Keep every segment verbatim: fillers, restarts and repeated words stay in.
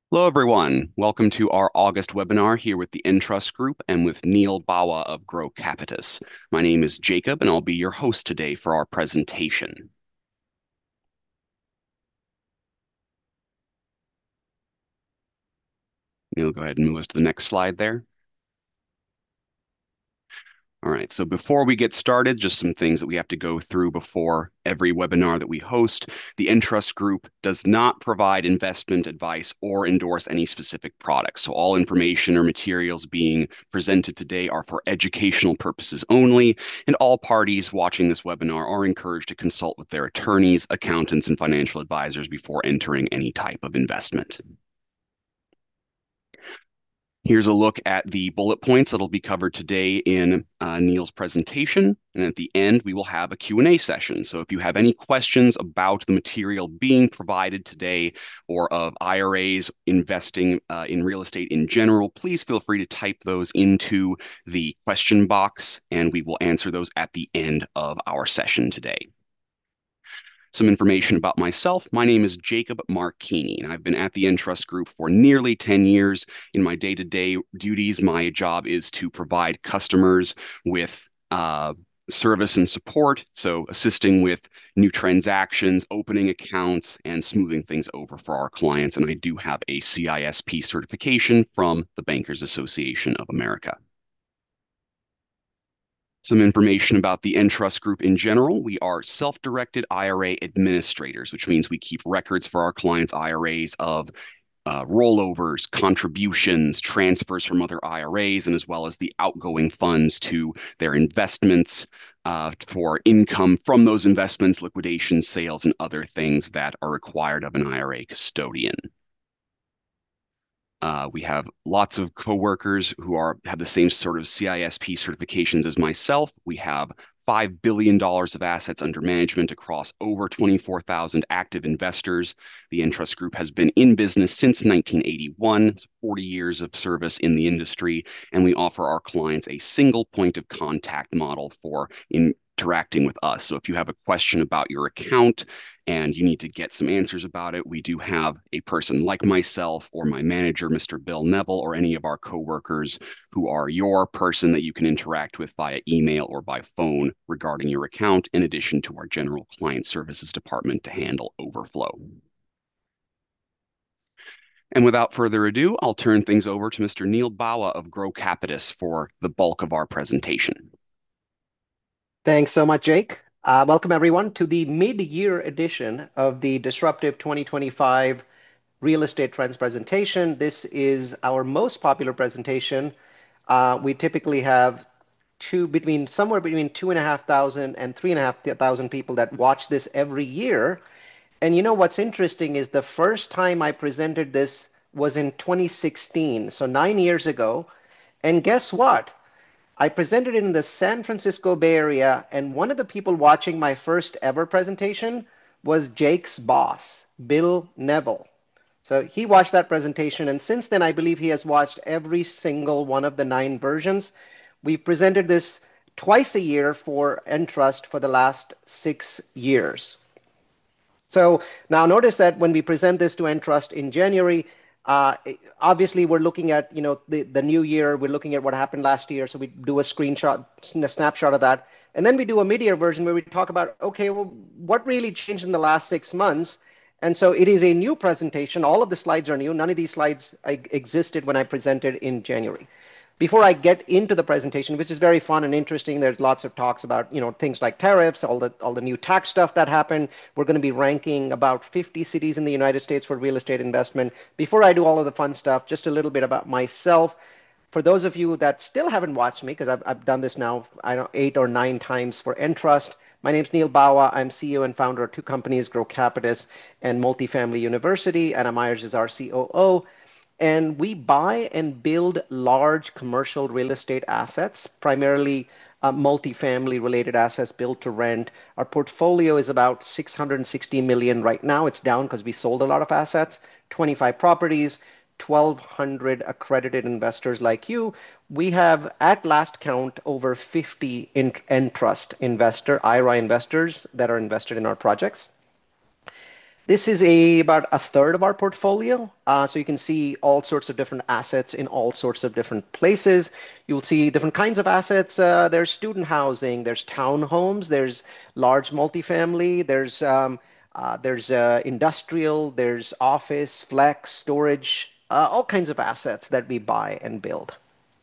Hello, everyone. Welcome to our August webinar here with the Entrust Group and with Neil Bawa of Grow Capitus. My name is Jacob, and I'll be your host today for our presentation. Neil, go ahead and move us to the next slide there. All right, so before we get started, just some things that we have to go through before every webinar that we host. The Entrust Group does not provide investment advice or endorse any specific products. So all information or materials being presented today are for educational purposes only, and all parties watching this webinar are encouraged to consult with their attorneys, accountants, and financial advisors before entering any type of investment. Here's a look at the bullet points that'll be covered today in uh, Neil's presentation. And at the end, we will have a Q and A session. So if you have any questions about the material being provided today or of I R As investing uh, in real estate in general, please feel free to type those into the question box, and we will answer those at the end of our session today. Some information about myself. My name is Jacob Marchini, and I've been at the Entrust Group for nearly ten years. In my day-to-day duties, my job is to provide customers with uh, service and support, so assisting with new transactions, opening accounts, and smoothing things over for our clients. And I do have a C I S P certification from the Bankers Association of America. Some information about the Entrust Group in general. We are self-directed I R A administrators, which means we keep records for our clients' I R As of uh, rollovers, contributions, transfers from other I R As, and as well as the outgoing funds to their investments uh, for income from those investments, liquidations, sales, and other things that are required of an I R A custodian. Uh, we have lots of coworkers who are have the same sort of C I S P certifications as myself. We have five billion dollars of assets under management across over twenty-four thousand active investors. The Entrust Group has been in business since nineteen eighty-one, it's forty years of service in the industry, and we offer our clients a single point of contact model for in interacting with us. So if you have a question about your account and you need to get some answers about it, we do have a person like myself or my manager, Mister Bill Neville, or any of our coworkers who are your person that you can interact with via email or by phone regarding your account, in addition to our general client services department to handle overflow. And without further ado, I'll turn things over to Mister Neil Bawa of Grow Capitus for the bulk of our presentation. Thanks so much, Jake. Uh, welcome, everyone, to the mid-year edition of the Disruptive twenty twenty-five Real Estate Trends presentation. This is our most popular presentation. Uh, we typically have two between somewhere between two and a half thousand and three and a half thousand people that watch this every year. And you know what's interesting is the first time I presented this was in twenty sixteen, so nine years ago. And guess what? I presented in the San Francisco Bay Area, and one of the people watching my first ever presentation was Jake's boss, Bill Neville. So he watched that presentation, and since then, I believe he has watched every single one of the nine versions. We presented this twice a year for Entrust for the last six years. So now notice that when we present this to Entrust in January, uh, obviously we're looking at you know the, the new year, we're looking at what happened last year, so we do a screenshot, a snapshot of that. And then we do a mid-year version where we talk about, okay, well, what really changed in the last six months? And so it is a new presentation. All of the slides are new. None of these slides existed when I presented in January. Before I get into the presentation, which is very fun and interesting, there's lots of talks about you know things like tariffs, all the all the new tax stuff that happened. We're going to be ranking about fifty cities in the United States for real estate investment. Before I do all of the fun stuff, just a little bit about myself. For those of you that still haven't watched me, because I've, I've done this now, I don't know, eight or nine times for Entrust. My name's Neil Bawa. I'm C E O and founder of two companies, Grow Capitus and Multifamily University. Anna Myers is our C O O. And we buy and build large commercial real estate assets, primarily uh, multifamily related assets built to rent. Our portfolio is about six hundred sixty million right now. It's down because we sold a lot of assets, twenty-five properties, twelve hundred accredited investors like you. We have, at last count, over fifty Entrust investor, I R A investors that are invested in our projects. This is a about a third of our portfolio. Uh, so you can see all sorts of different assets in all sorts of different places. You'll see different kinds of assets. Uh, there's student housing, there's townhomes, there's large multifamily, there's um, uh, there's uh, industrial, there's office, flex, storage, uh, all kinds of assets that we buy and build.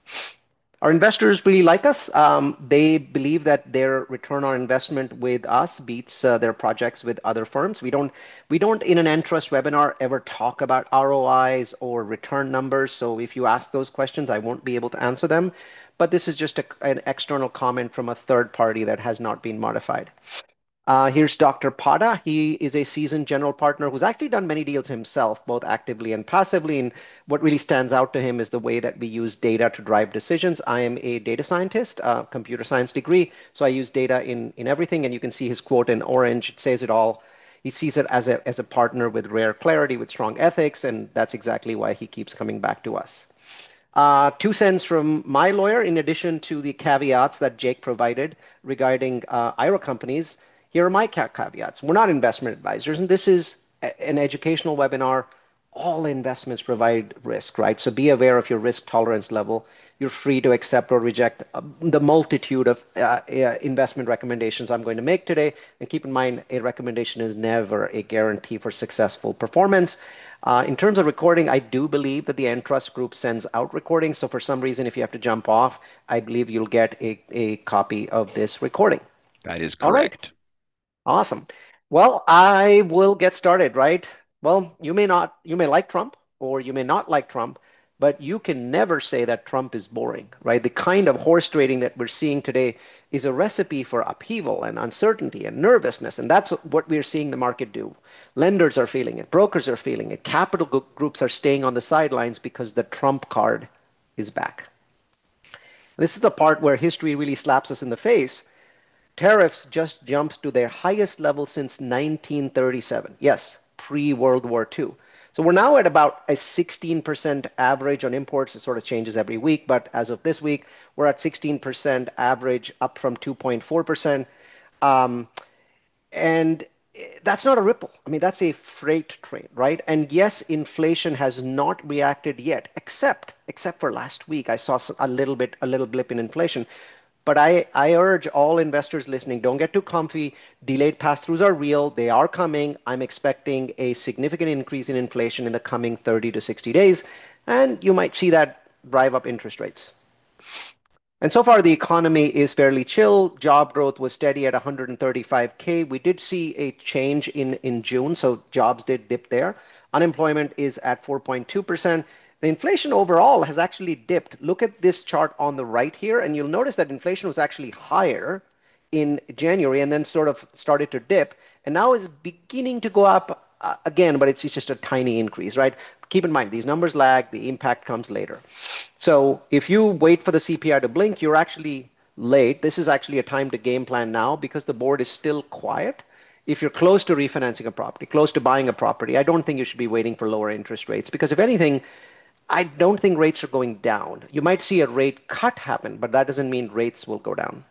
Our investors really like us. Um, they believe that their return on investment with us beats uh, their projects with other firms. We don't, we don't in an Entrust webinar ever talk about R O Is or return numbers. So if you ask those questions, I won't be able to answer them. But this is just a, an external comment from a third party that has not been modified. Uh, here's Doctor Pada. He is a seasoned general partner who's actually done many deals himself, both actively and passively. And what really stands out to him is the way that we use data to drive decisions. I am a data scientist, a computer science degree, so I use data in, in everything. And you can see his quote in orange. It says it all. He sees it as a, as a partner with rare clarity, with strong ethics, and that's exactly why he keeps coming back to us. Uh, two cents from my lawyer, in addition to the caveats that Jake provided regarding uh, I R A companies. Here are my caveats. We're not investment advisors, and this is a- an educational webinar. All investments provide risk, right? So be aware of your risk tolerance level. You're free to accept or reject uh, the multitude of uh, uh, investment recommendations I'm going to make today. And keep in mind, a recommendation is never a guarantee for successful performance. Uh, in terms of recording, I do believe that the Entrust Group sends out recordings. So for some reason, if you have to jump off, I believe you'll get a, a copy of this recording. That is All right. correct. Awesome. Well, I will get started, right? Well, you may not, you may like Trump or you may not like Trump, but you can never say that Trump is boring, right? The kind of horse trading that we're seeing today is a recipe for upheaval and uncertainty and nervousness. And that's what we're seeing the market do. Lenders are feeling it, brokers are feeling it, capital groups are staying on the sidelines because the Trump card is back. This is the part where history really slaps us in the face. Tariffs just jumped to their highest level since nineteen thirty-seven. Yes, pre-World War Two. So we're now at about a sixteen percent average on imports. It sort of changes every week, but as of this week, we're at sixteen percent average, up from two point four percent. Um, and that's not a ripple. I mean, that's a freight train, right? And yes, inflation has not reacted yet, except except for last week. I saw a little bit, a little blip in inflation. But I, I urge all investors listening, don't get too comfy. Delayed pass-throughs are real. They are coming. I'm expecting a significant increase in inflation in the coming thirty to sixty days. And you might see that drive up interest rates. And so far, the economy is fairly chill. Job growth was steady at one hundred thirty-five K. We did see a change in, in June, so jobs did dip there. Unemployment is at four point two percent. The inflation overall has actually dipped. Look at this chart on the right here, and you'll notice that inflation was actually higher in January and then sort of started to dip, and now is beginning to go up uh, again, but it's, it's just a tiny increase, right? Keep in mind, these numbers lag, the impact comes later. So if you wait for the C P I to blink, you're actually late. This is actually a time to game plan now because the board is still quiet. If you're close to refinancing a property, close to buying a property, I don't think you should be waiting for lower interest rates because if anything, I don't think rates are going down. You might see a rate cut happen, but that doesn't mean rates will go down.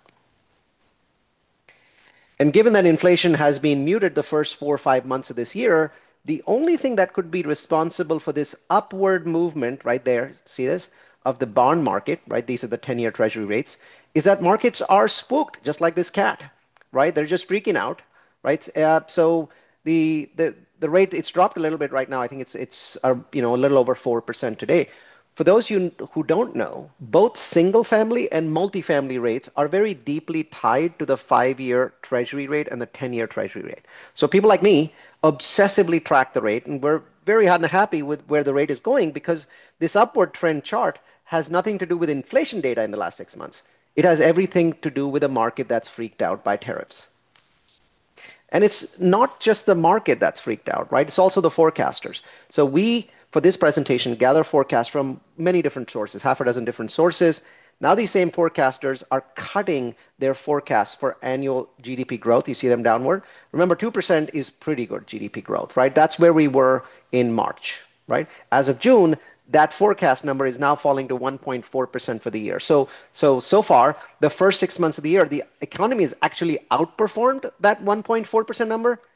And given that inflation has been muted the first four or five months of this year, the only thing that could be responsible for this upward movement right there, see this, of the bond market, right? These are the ten-year treasury rates, is that markets are spooked, just like this cat, right? They're just freaking out, right? Uh, so the the the rate it's dropped a little bit right now. I think it's it's uh, you know a little over four percent today. For those you who don't know, both single family and multifamily rates are very deeply tied to the five-year treasury rate and the ten-year treasury rate. So people like me obsessively track the rate, and we're very unhappy with where the rate is going because this upward trend chart has nothing to do with inflation data in the last six months. It has everything to do with a market that's freaked out by tariffs. And it's not just the market that's freaked out, right? It's also the forecasters. So we, for this presentation, gather forecasts from many different sources, half a dozen different sources. Now these same forecasters are cutting their forecasts for annual G D P growth. You see them downward. Remember, two percent is pretty good G D P growth, right? That's where we were in March, right? As of June, that forecast number is now falling to one point four percent for the year. So, so, so far, the first six months of the year, the economy has actually outperformed that one point four percent number.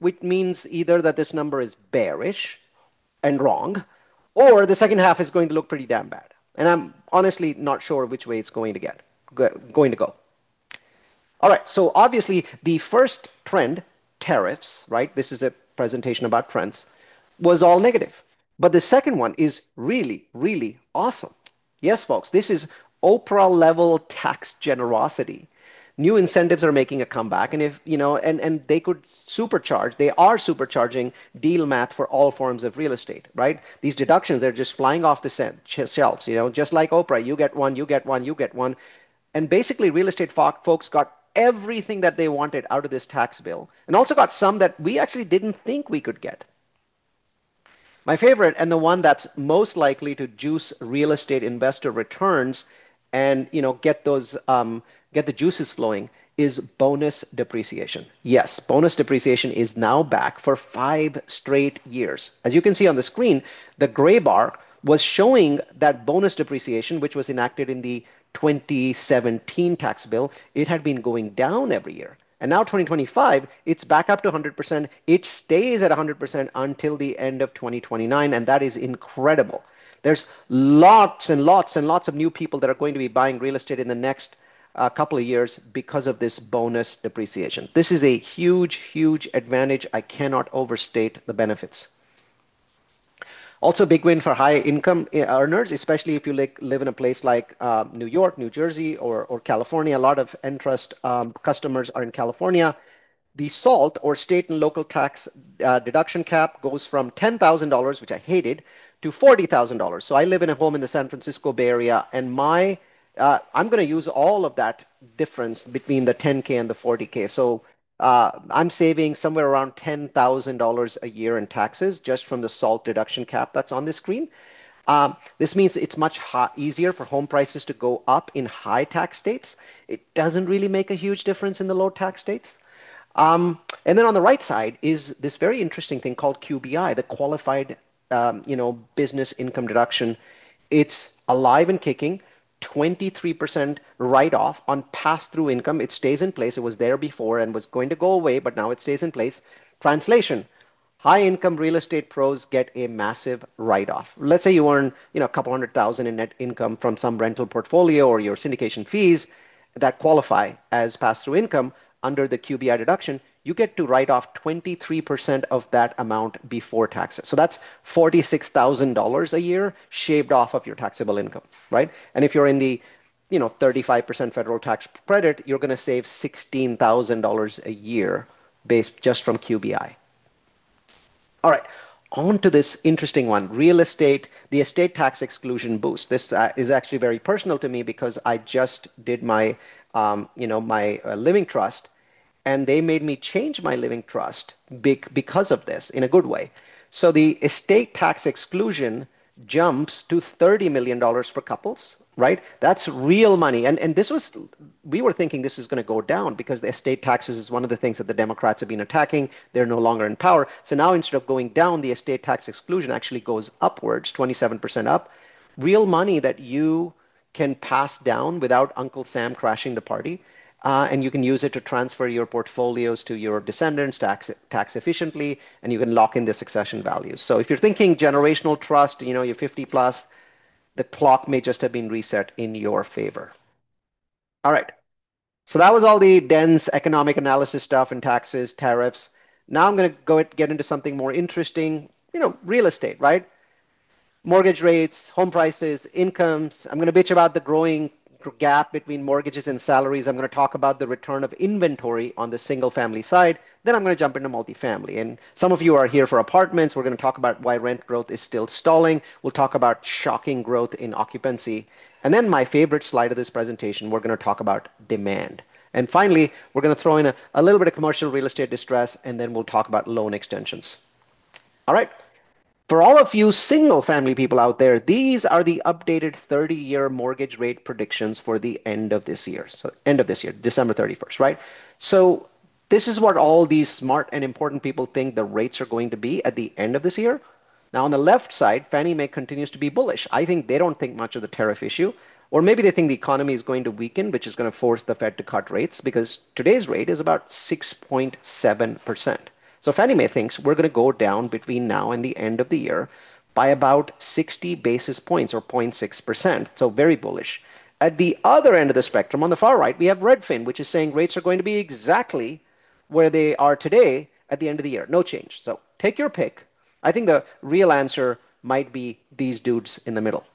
which means either that this number is bearish and wrong, or the second half is going to look pretty damn bad. And I'm honestly not sure which way it's going to get, go, going to go. All right, so obviously the first trend, tariffs, right? This is a presentation about trends, was all negative. But the second one is really, really awesome. Yes, folks, this is Oprah level tax generosity. New incentives are making a comeback, and if you know, and and they could supercharge. They are supercharging deal math for all forms of real estate, right? These deductions are just flying off the shelves. You know, just like Oprah, you get one, you get one, you get one, and basically, real estate folks got everything that they wanted out of this tax bill, and also got some that we actually didn't think we could get. My favorite, and the one that's most likely to juice real estate investor returns and you know get those um, get the juices flowing, is bonus depreciation. Yes, bonus depreciation is now back for five straight years. As you can see on the screen, the gray bar was showing that bonus depreciation, which was enacted in the twenty seventeen tax bill, it had been going down every year. And now twenty twenty-five, it's back up to one hundred percent. It stays at one hundred percent until the end of twenty twenty-nine, and that is incredible. There's lots and lots and lots of new people that are going to be buying real estate in the next uh, couple of years because of this bonus depreciation. This is a huge, huge advantage. I cannot overstate the benefits. Also, big win for high income earners, especially if you live in a place like uh, New York, New Jersey, or, or California. A lot of Entrust um, customers are in California. The SALT, or state and local tax uh, deduction cap, goes from ten thousand dollars, which I hated, to forty thousand dollars. So I live in a home in the San Francisco Bay Area, and my uh, I'm going to use all of that difference between the ten K and the forty K. So uh, I'm saving somewhere around ten thousand dollars a year in taxes just from the SALT deduction cap that's on the screen. Um, this means it's much easier for home prices to go up in high tax states. It doesn't really make a huge difference in the low tax states. Um, and then on the right side is this very interesting thing called Q B I, the qualified um, you know, business income deduction. It's alive and kicking. twenty-three percent write-off on pass-through income. It stays in place. It was there before and was going to go away, but now it stays in place. Translation: high-income real estate pros get a massive write-off. Let's say you earn, you know, a couple hundred thousand in net income from some rental portfolio or your syndication fees that qualify as pass-through income under the Q B I deduction. You get to write off twenty-three percent of that amount before taxes. So that's forty-six thousand dollars a year shaved off of your taxable income, right? And if you're in the you know, thirty-five percent federal tax credit, you're going to save sixteen thousand dollars a year based just from Q B I. All right, on to this interesting one, real estate, the estate tax exclusion boost. This uh, is actually very personal to me because I just did my, um, you know, my uh, living trust, and they made me change my living trust because of this in a good way. So the estate tax exclusion jumps to thirty million dollars for couples, right? That's real money. And, and this was, we were thinking this is going to go down because the estate taxes is one of the things that the Democrats have been attacking. They're no longer in power. So now instead of going down, the estate tax exclusion actually goes upwards, twenty-seven percent up. Real money that you can pass down without Uncle Sam crashing the party. Uh, and you can use it to transfer your portfolios to your descendants tax tax efficiently, and you can lock in the succession values. So if you're thinking generational trust, you know, you're fifty plus, the clock may just have been reset in your favor. All right. So that was all the dense economic analysis stuff and taxes, tariffs. Now I'm going to go get into something more interesting, you know, real estate, right? Mortgage rates, home prices, incomes. I'm going to bitch about the growing gap between mortgages and salaries. I'm going to talk about the return of inventory on the single family side. Then I'm going to jump into multifamily. And some of you are here for apartments. We're going to talk about why rent growth is still stalling. We'll talk about shocking growth in occupancy. And then my favorite slide of this presentation, we're going to talk about demand. And finally, we're going to throw in a, a little bit of commercial real estate distress, and then we'll talk about loan extensions. All right. For all of you single family people out there, these are the updated thirty year mortgage rate predictions for the end of this year. So end of this year, December thirty-first, right? So this is what all these smart and important people think the rates are going to be at the end of this year. Now on the left side, Fannie Mae continues to be bullish. I think they don't think much of the tariff issue, or maybe they think the economy is going to weaken, which is going to force the Fed to cut rates because today's rate is about six point seven percent. So Fannie Mae thinks we're going to go down between now and the end of the year by about sixty basis points or zero point six percent. So very bullish. At the other end of the spectrum, on the far right, we have Redfin, which is saying rates are going to be exactly where they are today at the end of the year. No change. So take your pick. I think the real answer might be these dudes in the middle.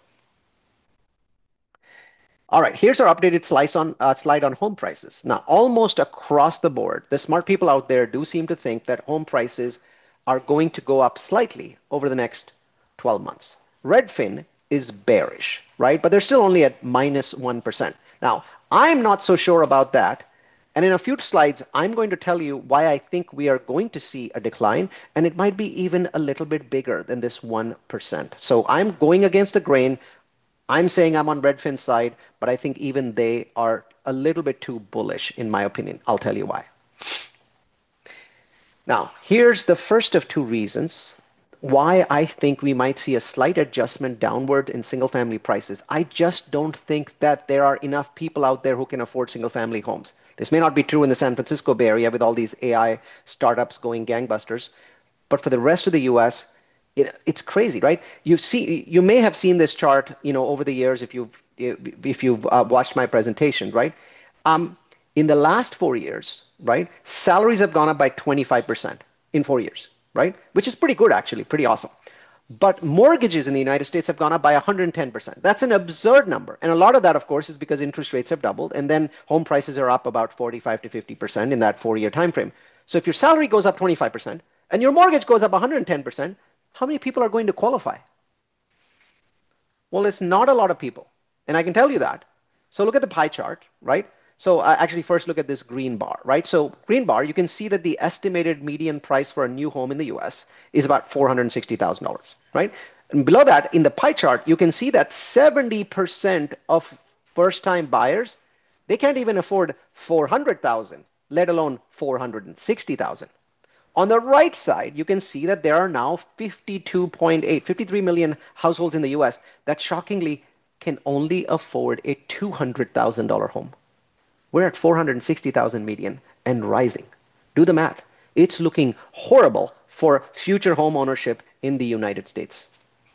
All right, here's our updated slice on, uh, slide on home prices. Now, almost across the board, the smart people out there do seem to think that home prices are going to go up slightly over the next twelve months. Redfin is bearish, right? But they're still only at minus one percent. Now, I'm not so sure about that. And in a few slides, I'm going to tell you why I think we are going to see a decline, and it might be even a little bit bigger than this one percent. So I'm going against the grain. I'm saying I'm on Redfin's side, but I think even they are a little bit too bullish, in my opinion. I'll tell you why. Now, here's the first of two reasons why I think we might see a slight adjustment downward in single family prices. I just don't think that there are enough people out there who can afford single family homes. This may not be true in the San Francisco Bay Area with all these A I startups going gangbusters, but for the rest of the U S, it, it's crazy, right? You see, you may have seen this chart, you know, over the years if you've if you've uh, watched my presentation, right? Um, in the last four years, right, salaries have gone up by twenty-five percent in four years, right? Which is pretty good, actually, pretty awesome. But mortgages in the United States have gone up by one hundred ten percent. That's an absurd number. And a lot of that, of course, is because interest rates have doubled. And then home prices are up about forty-five to fifty percent in that four-year time frame. So if your salary goes up twenty-five percent and your mortgage goes up one hundred ten percent, how many people are going to qualify? Well, it's not a lot of people. And I can tell you that. So look at the pie chart, right? So uh, actually first look at this green bar, right? So green bar, you can see that the estimated median price for a new home in the U S is about four hundred sixty thousand dollars, right? And below that, in the pie chart, you can see that seventy percent of first-time buyers, they can't even afford four hundred thousand, let alone four hundred sixty thousand. On the right side, you can see that there are now fifty-two point eight, fifty-three million households in the U S that shockingly can only afford a two hundred thousand dollar home. We're at four hundred sixty thousand median and rising. Do the math. It's looking horrible for future home ownership in the United States.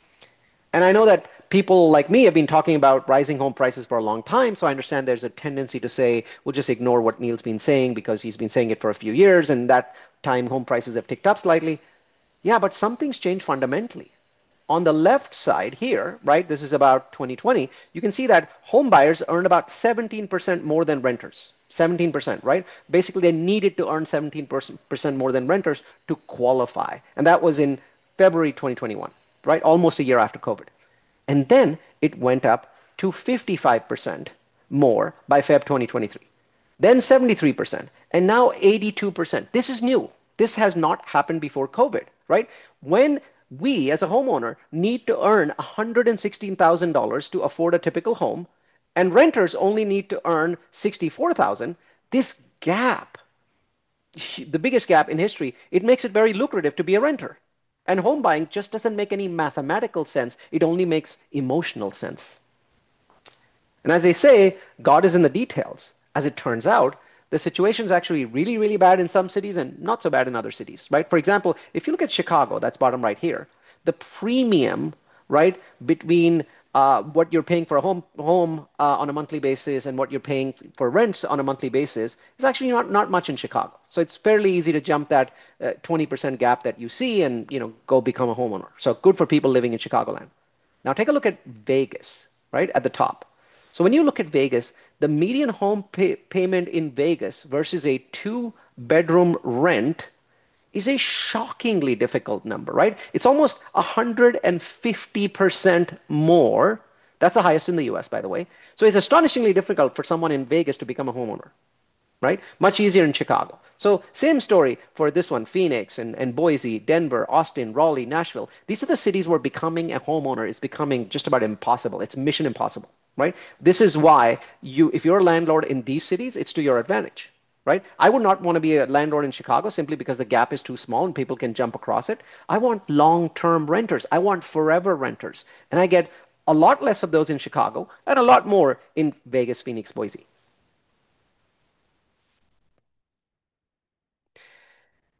And I know that people like me have been talking about rising home prices for a long time, so I understand there's a tendency to say, we'll just ignore what Neil's been saying because he's been saying it for a few years, and that time home prices have ticked up slightly. Yeah, but something's changed fundamentally. On the left side here, right, this is about twenty twenty, you can see that home buyers earn about seventeen percent more than renters. seventeen percent, right? Basically, they needed to earn seventeen percent more than renters to qualify. And that was in February twenty twenty-one, right? Almost a year after COVID. And then it went up to fifty-five percent more by February twenty twenty-three. Then seventy-three percent, and now eighty-two percent. This is new. This has not happened before COVID, right? When we, as a homeowner, need to earn one hundred sixteen thousand dollars to afford a typical home, and renters only need to earn sixty-four thousand dollars, this gap, the biggest gap in history, it makes it very lucrative to be a renter. And home buying just doesn't make any mathematical sense. It only makes emotional sense. And as they say, God is in the details. As it turns out, the situation is actually really, really bad in some cities and not so bad in other cities, right? For example, if you look at Chicago, that's bottom right here, the premium, right, between uh, what you're paying for a home home uh, on a monthly basis and what you're paying for rents on a monthly basis is actually not, not much in Chicago. So it's fairly easy to jump that uh, twenty percent gap that you see and, you know, go become a homeowner. So good for people living in Chicagoland. Now take a look at Vegas, right, at the top. So when you look at Vegas, the median home pay payment in Vegas versus a two-bedroom rent is a shockingly difficult number, right? It's almost one hundred fifty percent more. That's the highest in the U S, by the way. So it's astonishingly difficult for someone in Vegas to become a homeowner, right? Much easier in Chicago. So same story for this one, Phoenix and, and Boise, Denver, Austin, Raleigh, Nashville. These are the cities where becoming a homeowner is becoming just about impossible. It's mission impossible, right? This is why you, if you're a landlord in these cities, it's to your advantage, right? I would not want to be a landlord in Chicago simply because the gap is too small and people can jump across it. I want long-term renters. I want forever renters. And I get a lot less of those in Chicago and a lot more in Vegas, Phoenix, Boise.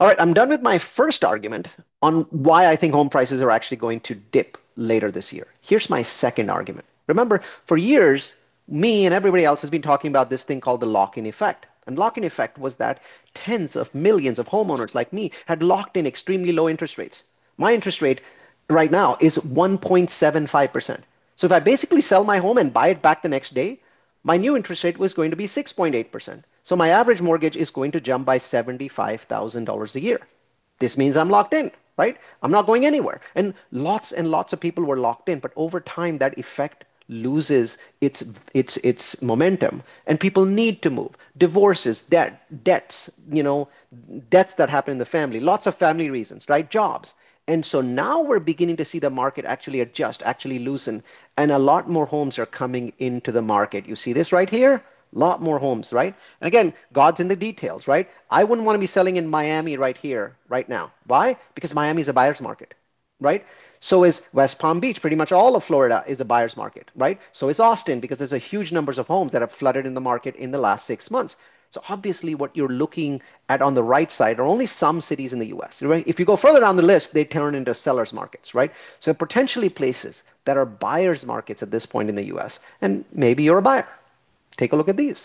All right, I'm done with my first argument on why I think home prices are actually going to dip later this year. Here's my second argument. Remember, for years, me and everybody else has been talking about this thing called the lock-in effect. And lock-in effect was that tens of millions of homeowners like me had locked in extremely low interest rates. My interest rate right now is one point seven five percent. So if I basically sell my home and buy it back the next day, my new interest rate was going to be six point eight percent. So my average mortgage is going to jump by seventy-five thousand dollars a year. This means I'm locked in, right? I'm not going anywhere. And lots and lots of people were locked in, but over time that effect loses its its its momentum and people need to move. Divorces, debt, debts, you know, debts that happen in the family, lots of family reasons, right? Jobs. And so now we're beginning to see the market actually adjust, actually loosen, and a lot more homes are coming into the market. You see this right here? A lot more homes, right? And again, God's in the details, right? I wouldn't want to be selling in Miami right here, right now. Why? Because Miami is a buyer's market, right? So is West Palm Beach. Pretty much all of Florida is a buyer's market, right? So is Austin because there's a huge numbers of homes that have flooded in the market in the last six months. So obviously what you're looking at on the right side are only some cities in the U S, right? If you go further down the list, they turn into sellers markets, right? So potentially places that are buyers markets at this point in the U S. And maybe you're a buyer. Take a look at these.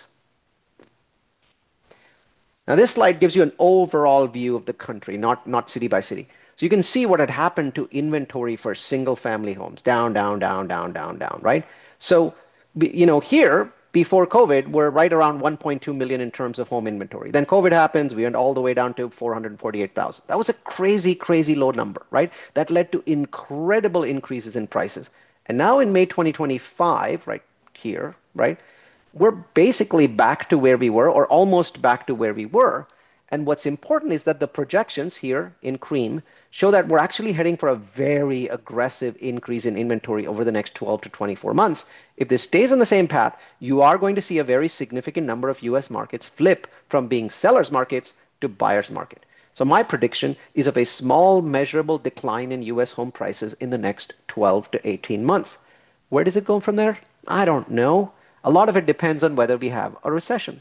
Now this slide gives you an overall view of the country, not, not city by city. So you can see what had happened to inventory for single family homes. Down, down, down, down, down, down, right? So, you know, here, before COVID, we're right around one point two million in terms of home inventory. Then COVID happens, we went all the way down to four hundred forty-eight thousand. That was a crazy, crazy low number, right? That led to incredible increases in prices. And now in May twenty twenty-five, right here, right, we're basically back to where we were or almost back to where we were. And what's important is that the projections here in cream show that we're actually heading for a very aggressive increase in inventory over the next twelve to twenty-four months. If this stays on the same path, you are going to see a very significant number of U S markets flip from being sellers markets to buyers market. So my prediction is of a small measurable decline in U S home prices in the next twelve to eighteen months. Where does it go from there? I don't know. A lot of it depends on whether we have a recession.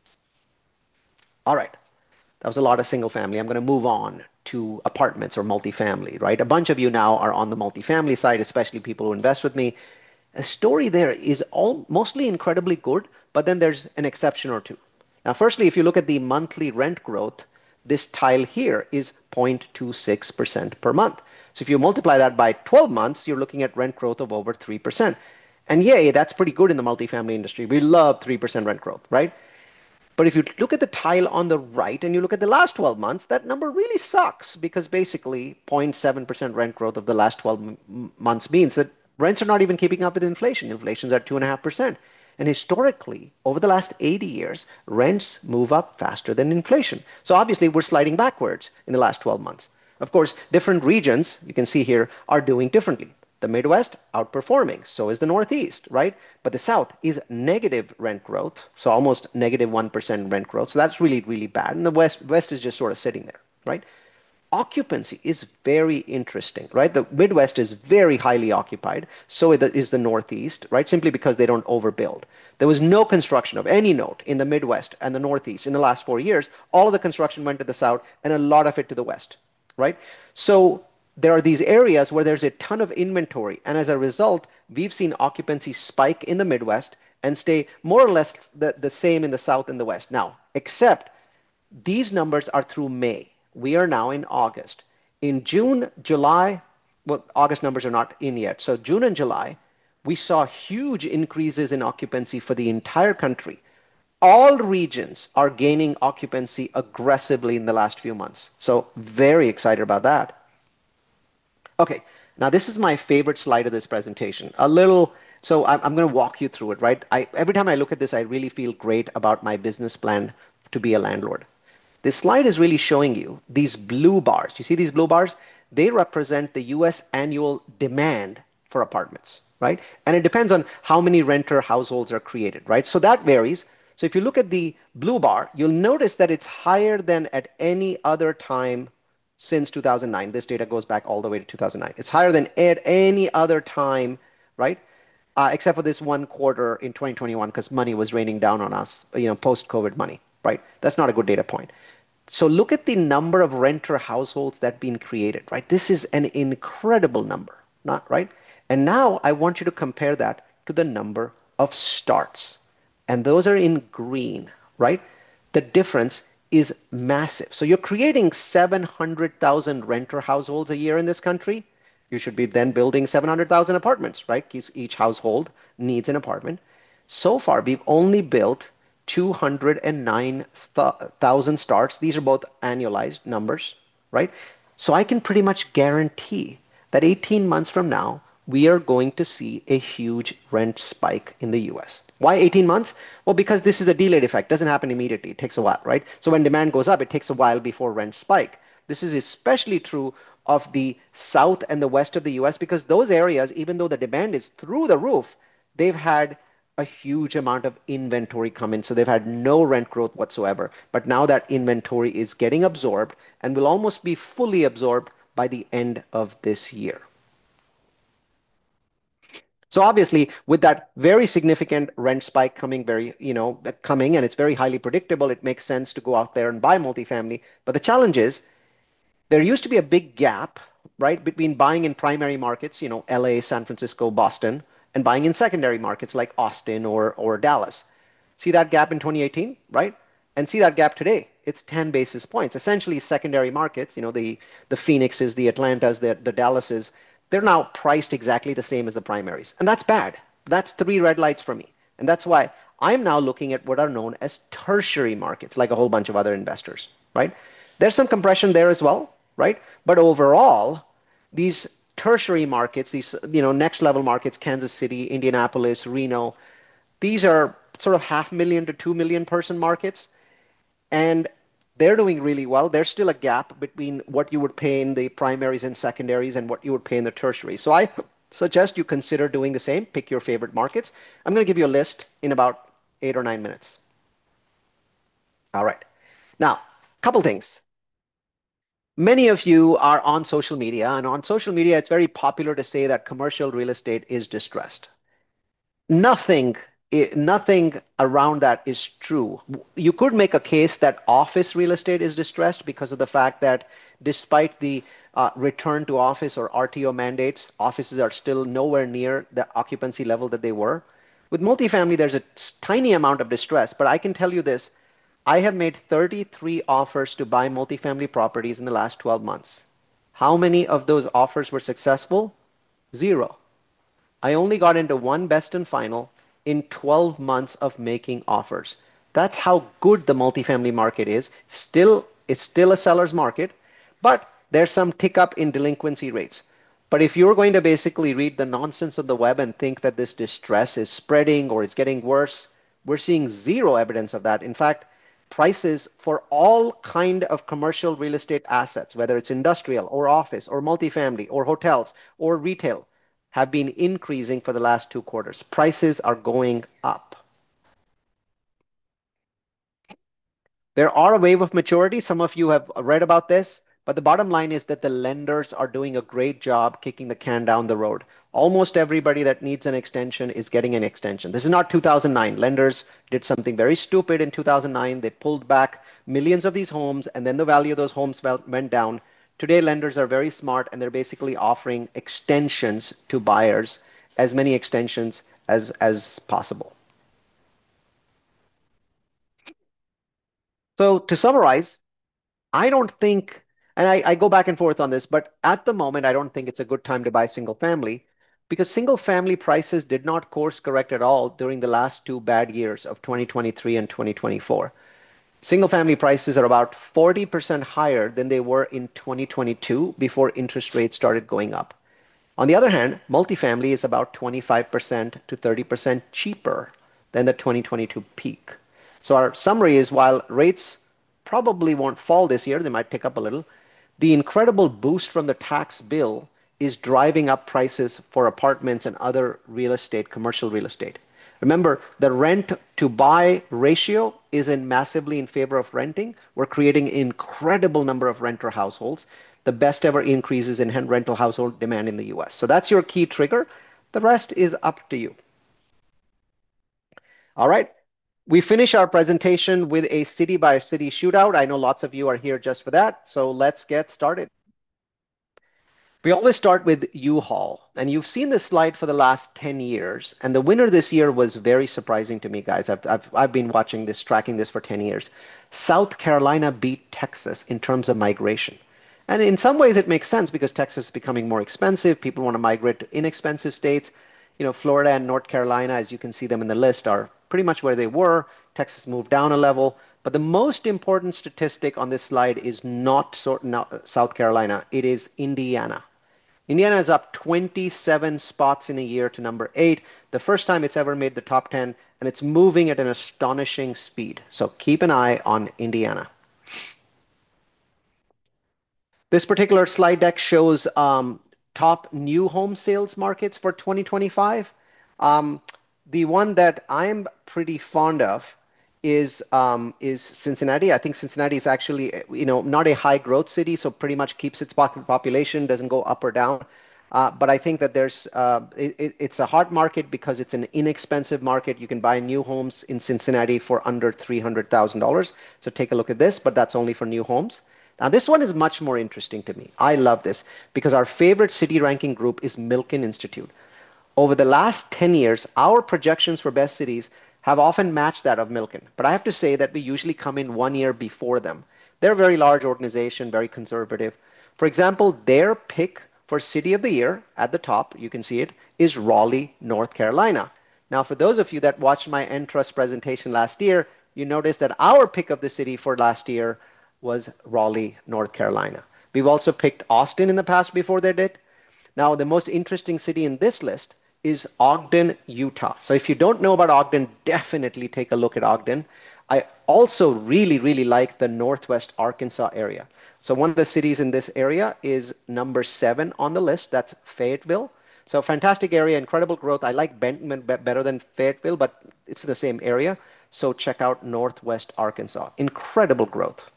All right, that was a lot of single family. I'm going to move on to apartments or multifamily, right? A bunch of you now are on the multifamily side, especially people who invest with me. A story there is all mostly incredibly good, but then there's an exception or two. Now, firstly, if you look at the monthly rent growth, this tile here is zero point two six percent per month. So if you multiply that by twelve months, you're looking at rent growth of over three percent. And yay, that's pretty good in the multifamily industry. We love three percent rent growth, right? But if you look at the tile on the right and you look at the last twelve months, that number really sucks because basically zero point seven percent rent growth of the last twelve months means that rents are not even keeping up with inflation. Inflation's at two point five percent. And historically, over the last eighty years, rents move up faster than inflation. So obviously, we're sliding backwards in the last twelve months. Of course, different regions, you can see here, are doing differently. The Midwest outperforming, so is the Northeast, right? But the South is negative rent growth, so almost negative one percent rent growth. So that's really, really bad. And the West, West is just sort of sitting there, right? Occupancy is very interesting, right? The Midwest is very highly occupied. So is the Northeast, right? Simply because they don't overbuild. There was no construction of any note in the Midwest and the Northeast in the last four years. All of the construction went to the South and a lot of it to the West, right? So there are these areas where there's a ton of inventory. And as a result, we've seen occupancy spike in the Midwest and stay more or less the, the same in the South and the West. Now, except these numbers are through May. We are now in August. In June, July, well, August numbers are not in yet. So June and July, we saw huge increases in occupancy for the entire country. All regions are gaining occupancy aggressively in the last few months. So very excited about that. Okay, now this is my favorite slide of this presentation. A little, so I'm, I'm going to walk you through it, right? I, every time I look at this, I really feel great about my business plan to be a landlord. This slide is really showing you these blue bars. You see these blue bars? They represent the U S annual demand for apartments, right? And it depends on how many renter households are created, right? So that varies. So if you look at the blue bar, you'll notice that it's higher than at any other time since two thousand nine. This data goes back all the way to two thousand nine. It's higher than at any other time, right? Uh, except for this one quarter in twenty twenty-one because money was raining down on us, you know, post-COVID money, right? That's not a good data point. So look at the number of renter households that have been created, right? This is an incredible number, not right? And now I want you to compare that to the number of starts. And those are in green, right? The difference is massive. So you're creating seven hundred thousand renter households a year in this country. You should be then building seven hundred thousand apartments, right? Each each household needs an apartment. So far, we've only built two hundred nine thousand starts. These are both annualized numbers, right? So I can pretty much guarantee that eighteen months from now, we are going to see a huge rent spike in the U S. Why eighteen months? Well, because this is a delayed effect. It doesn't happen immediately. It takes a while, right? So when demand goes up, it takes a while before rents spike. This is especially true of the south and the west of the U S because those areas, even though the demand is through the roof, they've had a huge amount of inventory come in. So they've had no rent growth whatsoever. But now that inventory is getting absorbed and will almost be fully absorbed by the end of this year. So obviously, with that very significant rent spike coming very, you know, coming and it's very highly predictable, it makes sense to go out there and buy multifamily. But the challenge is there used to be a big gap, right, between buying in primary markets, you know, L A, San Francisco, Boston, and buying in secondary markets like Austin or, or Dallas. See that gap in twenty eighteen, right? And see that gap today. It's ten basis points. Essentially, secondary markets, you know, the, the Phoenixes, the Atlantas, the, the Dallases, they're now priced exactly the same as the primaries. And that's bad. That's three red lights for me. And that's why I'm now looking at what are known as tertiary markets, like a whole bunch of other investors, right? There's some compression there as well, right? But overall, these tertiary markets, these you know next level markets, Kansas City, Indianapolis, Reno, these are sort of half million to two million person markets, and they're doing really well. There's still a gap between what you would pay in the primaries and secondaries and what you would pay in the tertiaries. So I suggest you consider doing the same. Pick your favorite markets. I'm going to give you a list in about eight or nine minutes. All right. Now, a couple things. Many of you are on social media, and on social media, it's very popular to say that commercial real estate is distressed. Nothing, nothing around that is true. You could make a case that office real estate is distressed because of the fact that despite the uh, return to office or R T O mandates, offices are still nowhere near the occupancy level that they were. With multifamily, there's a tiny amount of distress, but I can tell you this. I have made thirty-three offers to buy multifamily properties in the last twelve months. How many of those offers were successful? Zero. I only got into one best and final in twelve months of making offers. That's how good the multifamily market is. Still, it's still a seller's market, but there's some tick up in delinquency rates. But if you're going to basically read the nonsense of the web and think that this distress is spreading or it's getting worse, we're seeing zero evidence of that. In fact, prices for all kind of commercial real estate assets, whether it's industrial or office or multifamily or hotels or retail, have been increasing for the last two quarters. Prices are going up. There are a wave of maturity. Some of you have read about this, but the bottom line is that the lenders are doing a great job kicking the can down the road. Almost everybody that needs an extension is getting an extension. This is not two thousand nine. Lenders did something very stupid in two thousand nine. They pulled back millions of these homes, and then the value of those homes went down. Today, lenders are very smart, and they're basically offering extensions to buyers, as many extensions as, as possible. So to summarize, I don't think, and I, I go back and forth on this, but at the moment, I don't think it's a good time to buy single family because single family prices did not course correct at all during the last two bad years of twenty twenty-three and twenty twenty-four. Single family prices are about forty percent higher than they were in twenty twenty-two before interest rates started going up. On the other hand, multifamily is about twenty-five percent to thirty percent cheaper than the twenty twenty-two peak. So our summary is while rates probably won't fall this year, they might tick up a little, the incredible boost from the tax bill is driving up prices for apartments and other real estate, commercial real estate. Remember, the rent to buy ratio is in massively in favor of renting. We're creating an incredible number of renter households, the best ever increases in rental household demand in the U S. So that's your key trigger. The rest is up to you. All right. We finish our presentation with a city by city shootout. I know lots of you are here just for that, so let's get started. We always start with U-Haul, and you've seen this slide for the last ten years, and the winner this year was very surprising to me, guys. I've, I've, I've been watching this, tracking this for ten years. South Carolina beat Texas in terms of migration. And in some ways, it makes sense because Texas is becoming more expensive. People want to migrate to inexpensive states. You know, Florida and North Carolina, as you can see them in the list, are pretty much where they were. Texas moved down a level. But the most important statistic on this slide is not South Carolina, it is Indiana. Indiana is up twenty-seven spots in a year to number eight, the first time it's ever made the top ten, and it's moving at an astonishing speed. So keep an eye on Indiana. This particular slide deck shows um, top new home sales markets for twenty twenty-five. Um, the one that I'm pretty fond of is um, is Cincinnati. I think Cincinnati is actually, you know, not a high growth city, so pretty much keeps its population, doesn't go up or down. Uh, but I think that there's uh, it, it's a hot market because it's an inexpensive market. You can buy new homes in Cincinnati for under three hundred thousand dollars. So take a look at this, but that's only for new homes. Now, this one is much more interesting to me. I love this because our favorite city ranking group is Milken Institute. Over the last ten years, our projections for best cities have often matched that of Milken. But I have to say that we usually come in one year before them. They're a very large organization, very conservative. For example, their pick for City of the Year at the top, you can see it, is Raleigh, North Carolina. Now, for those of you that watched my Entrust presentation last year, you noticed that our pick of the city for last year was Raleigh, North Carolina. We've also picked Austin in the past before they did. Now, the most interesting city in this list is Ogden, Utah. So if you don't know about Ogden, definitely take a look at Ogden. I also really, really like the Northwest Arkansas area. So one of the cities in this area is number seven on the list. That's Fayetteville. So fantastic area, incredible growth. I like Benton better than Fayetteville, but it's the same area. So check out Northwest Arkansas. Incredible growth.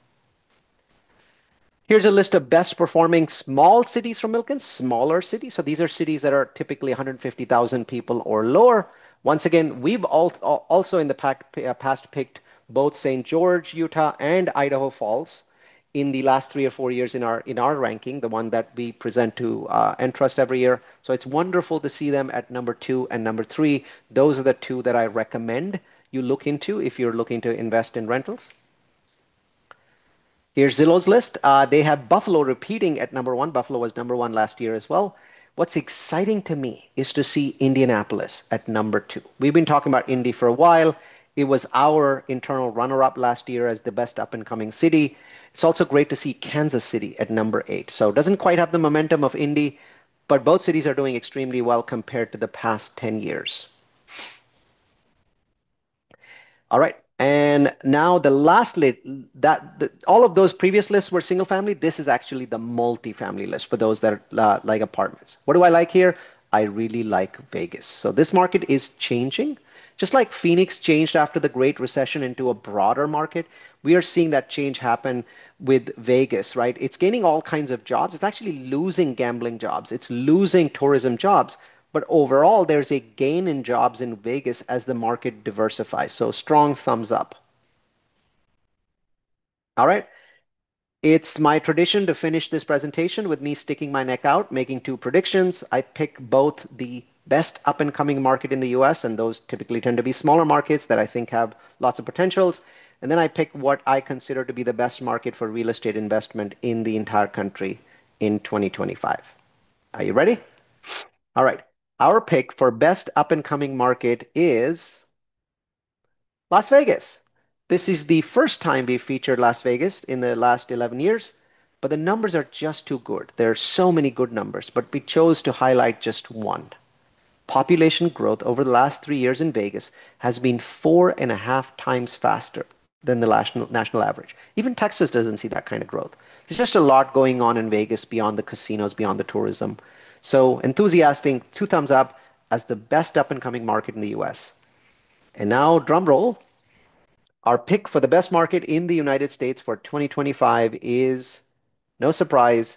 Here's a list of best performing small cities from Milken, smaller cities. So these are cities that are typically one hundred fifty thousand people or lower. Once again, we've also in the past picked both Saint George, Utah, and Idaho Falls in the last three or four years in our in our ranking, the one that we present to uh, Entrust every year. So it's wonderful to see them at number two and number three. Those are the two that I recommend you look into if you're looking to invest in rentals. Here's Zillow's list. Uh, they have Buffalo repeating at number one. Buffalo was number one last year as well. What's exciting to me is to see Indianapolis at number two. We've been talking about Indy for a while. It was our internal runner-up last year as the best up-and-coming city. It's also great to see Kansas City at number eight. So it doesn't quite have the momentum of Indy, but both cities are doing extremely well compared to the past ten years. All right. And now the last list, that the, all of those previous lists were single family. This is actually the multi-family list for those that are uh, like apartments. What do I like here? I really like Vegas. So this market is changing. Just like Phoenix changed after the Great Recession into a broader market, we are seeing that change happen with Vegas, right? It's gaining all kinds of jobs. It's actually losing gambling jobs. It's losing tourism jobs. But overall, there's a gain in jobs in Vegas as the market diversifies. So strong thumbs up. All right. It's my tradition to finish this presentation with me sticking my neck out, making two predictions. I pick both the best up and coming market in the U S, and those typically tend to be smaller markets that I think have lots of potentials. And then I pick what I consider to be the best market for real estate investment in the entire country in twenty twenty-five. Are you ready? All right. Our pick for best up and coming market is Las Vegas. This is the first time we've featured Las Vegas in the last eleven years, but the numbers are just too good. There are so many good numbers, but we chose to highlight just one. Population growth over the last three years in Vegas has been four and a half times faster than the national, national average. Even Texas doesn't see that kind of growth. There's just a lot going on in Vegas beyond the casinos, beyond the tourism. So enthusiastic, two thumbs up as the best up and coming market in the U S. And now, drum roll. Our pick for the best market in the United States for twenty twenty-five is, no surprise,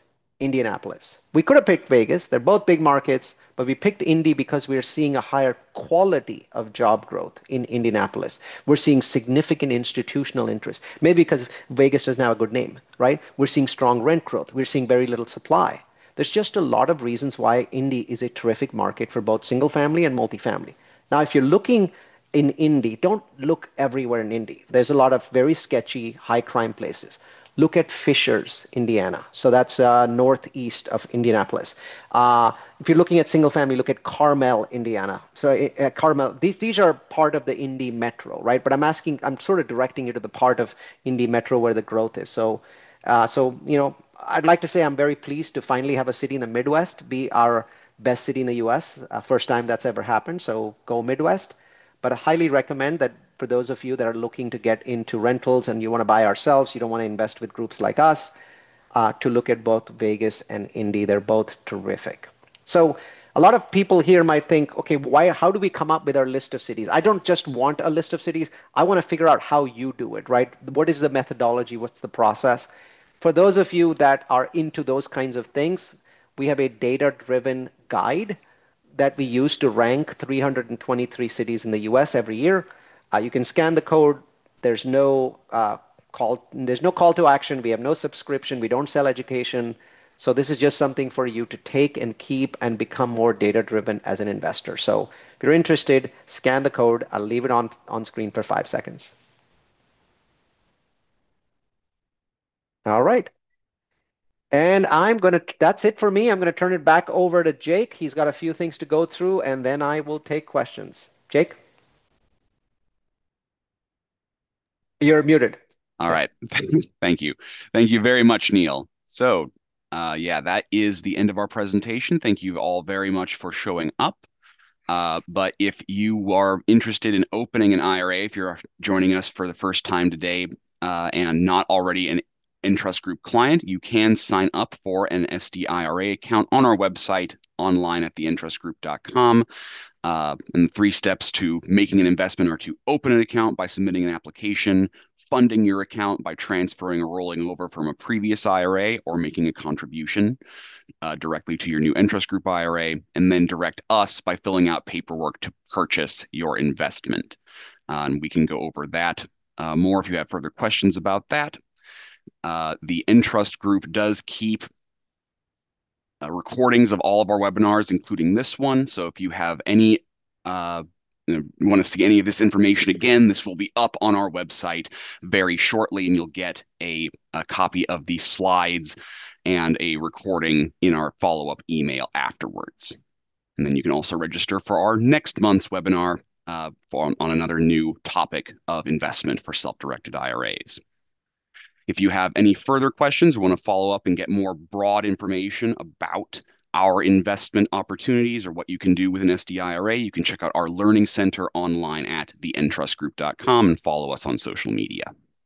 Indianapolis. We could have picked Vegas. They're both big markets, but we picked Indy because we're seeing a higher quality of job growth in Indianapolis. We're seeing significant institutional interest, maybe because Vegas doesn't have a good name, right? We're seeing strong rent growth. We're seeing very little supply. There's just a lot of reasons why Indy is a terrific market for both single family and multifamily. Now, if you're looking in Indy, don't look everywhere in Indy. There's a lot of very sketchy, high crime places. Look at Fishers, Indiana. So that's uh, northeast of Indianapolis. Uh, if you're looking at single family, look at Carmel, Indiana. So uh, Carmel, these these are part of the Indy metro, right? But I'm asking, I'm sort of directing you to the part of Indy metro where the growth is. So, uh, so you know, I'd like to say I'm very pleased to finally have a city in the Midwest be our best city in the U S. Uh, first time that's ever happened. So go Midwest. But I highly recommend that for those of you that are looking to get into rentals and you want to buy ourselves, you don't want to invest with groups like us, uh, to look at both Vegas and Indy. They're both terrific. So a lot of people here might think, okay, why, how do we come up with our list of cities? I don't just want a list of cities. I want to figure out how you do it, right? What is the methodology? What's the process? For those of you that are into those kinds of things, we have a data-driven guide that we use to rank three hundred twenty-three cities in the U S every year. Uh, you can scan the code. There's no uh, call. There's no call to action. We have no subscription. We don't sell education. So this is just something for you to take and keep and become more data-driven as an investor. So if you're interested, scan the code. I'll leave it on on screen for five seconds. All right. And I'm going to, that's it for me. I'm going to turn it back over to Jake. He's got a few things to go through, and then I will take questions. Jake, you're muted. All Yeah. right. Thank you. Thank you very much, Neil. So, uh, yeah, that is the end of our presentation. Thank you all very much for showing up. Uh, but if you are interested in opening an I R A, if you're joining us for the first time today uh, and not already an Entrust Group client, you can sign up for an S D I R A account on our website online at the entrust group dot com. Uh, and the three steps to making an investment are to open an account by submitting an application, funding your account by transferring or rolling over from a previous I R A or making a contribution uh, directly to your new Entrust Group I R A, and then direct us by filling out paperwork to purchase your investment. Uh, and we can go over that uh, more if you have further questions about that. Uh, the Entrust Group does keep uh, recordings of all of our webinars, including this one. So if you have any, uh, you want to see any of this information again, this will be up on our website very shortly, and you'll get a, a copy of the slides and a recording in our follow-up email afterwards. And then you can also register for our next month's webinar uh, for, on another new topic of investment for self-directed I R As. If you have any further questions or want to follow up and get more broad information about our investment opportunities or what you can do with an S D I R A, you can check out our Learning Center online at the entrust group dot com and follow us on social media.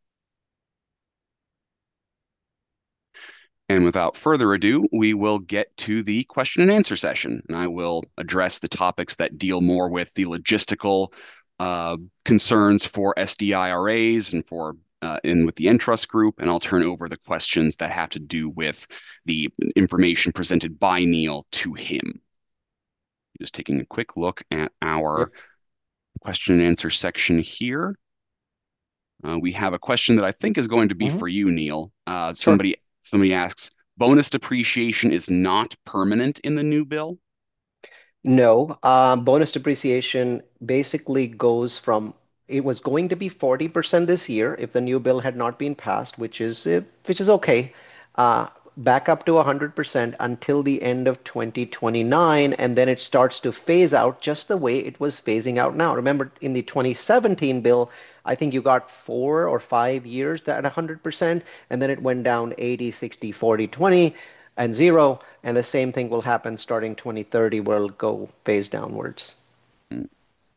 And without further ado, we will get to the question and answer session. And I will address the topics that deal more with the logistical uh, concerns for S D I R As and for uh, in with the Entrust Group, and I'll turn over the questions that have to do with the information presented by Neil to him. Just taking a quick look at our Yep. question and answer section here. Uh, we have a question that I think is going to be Mhm. for you, Neil. Uh, Sure. somebody somebody asks, bonus depreciation is not permanent in the new bill? No, um, bonus depreciation basically goes from, it was going to be forty percent this year if the new bill had not been passed, which is uh, which is okay, uh, back up to one hundred percent until the end of twenty twenty-nine, and then it starts to phase out just the way it was phasing out now. Remember, in the twenty seventeen bill, I think you got four or five years that at one hundred percent, and then it went down eighty, sixty, forty, twenty and zero. And the same thing will happen starting twenty thirty, where it'll go phase downwards. And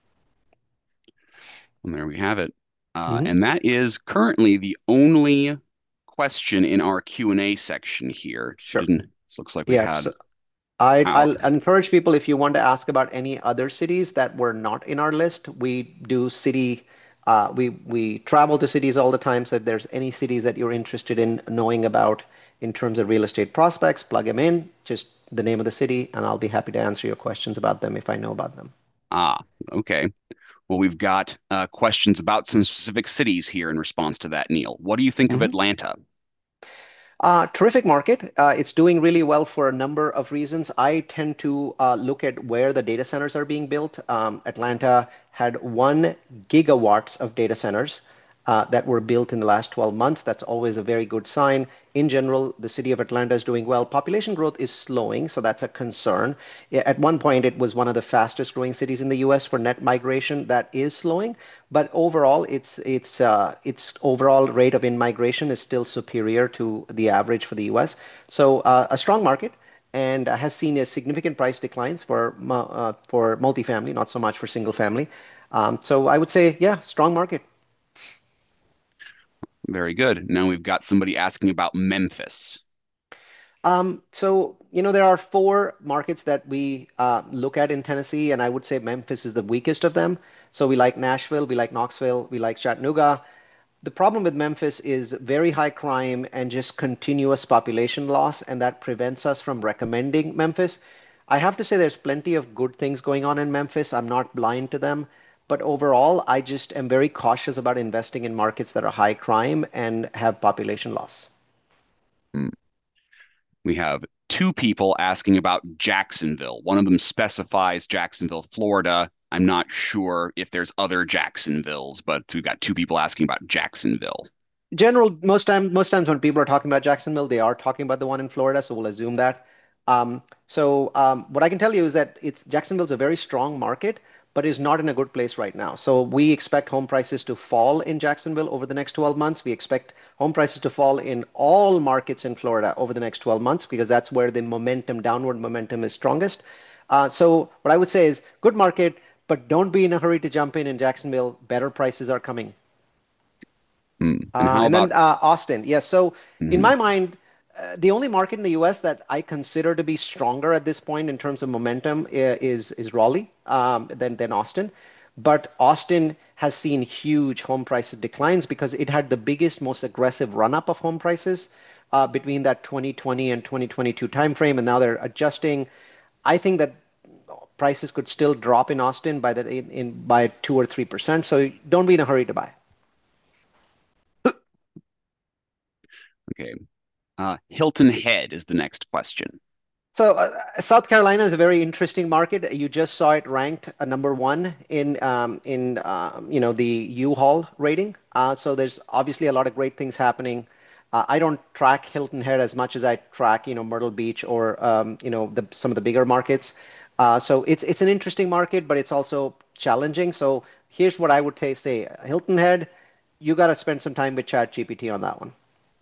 there we have it. Uh, Mhm. and that is currently the only question in our Q and A section here. Sure. Didn't, it looks like we Yeah. had So I, out. I'll encourage people, if you want to ask about any other cities that were not in our list, we do city, uh, we we travel to cities all the time. So if there's any cities that you're interested in knowing about, in terms of real estate prospects, plug them in, just the name of the city, and I'll be happy to answer your questions about them if I know about them. Ah, okay. Well, we've got uh, questions about some specific cities here in response to that, Neil. What do you think of Mhm. Atlanta? Uh, terrific market. Uh, it's doing really well for a number of reasons. I tend to uh, look at where the data centers are being built. Um, Atlanta had one gigawatts of data centers uh, that were built in the last twelve months. That's always a very good sign. In general, the city of Atlanta is doing well. Population growth is slowing, so that's a concern. Yeah, at one point, it was one of the fastest growing cities in the U S for net migration. That is slowing, but overall, its its uh, its overall rate of in-migration is still superior to the average for the U S. So uh, a strong market and uh, has seen a significant price declines for uh, for multifamily, not so much for single family. Um, so I would say, yeah, strong market. Very good. Now we've got somebody asking about Memphis. Um, so, you know, there are four markets that we uh, look at in Tennessee, and I would say Memphis is the weakest of them. So we like Nashville, we like Knoxville, we like Chattanooga. The problem with Memphis is very high crime and just continuous population loss, and that prevents us from recommending Memphis. I have to say there's plenty of good things going on in Memphis. I'm not blind to them. But overall, I just am very cautious about investing in markets that are high crime and have population loss. Hmm. We have two people asking about Jacksonville. One of them specifies Jacksonville, Florida. I'm not sure if there's other Jacksonvilles, but we've got two people asking about Jacksonville. General, most time, most times when people are talking about Jacksonville, they are talking about the one in Florida, so we'll assume that. Um, so um, what I can tell you is that it's Jacksonville's a very strong market, but is not in a good place right now. So we expect home prices to fall in Jacksonville over the next twelve months. We expect home prices to fall in all markets in Florida over the next twelve months because that's where the momentum, downward momentum is strongest. Uh, so what I would say is good market, but don't be in a hurry to jump in in Jacksonville. Better prices are coming. Hmm. And Uh, how and about then uh, Austin. Yes. So in mhm. my mind, uh, the only market in the U S that I consider to be stronger at this point in terms of momentum i- is is Raleigh um, than than Austin. But Austin has seen huge home price declines because it had the biggest, most aggressive run-up of home prices uh, between that twenty twenty and twenty twenty-two timeframe, and now they're adjusting. I think that prices could still drop in Austin by that in, in by two or three percent. So don't be in a hurry to buy. Okay. Uh, Hilton Head is the next question. So uh, South Carolina is a very interesting market. You just saw it ranked a number one in um, in um, you know the U-Haul rating. Uh, so there's obviously a lot of great things happening. Uh, I don't track Hilton Head as much as I track you know Myrtle Beach or um, you know the, some of the bigger markets. Uh, so it's it's an interesting market, but it's also challenging. So here's what I would say: say Hilton Head, you got to spend some time with ChatGPT on that one.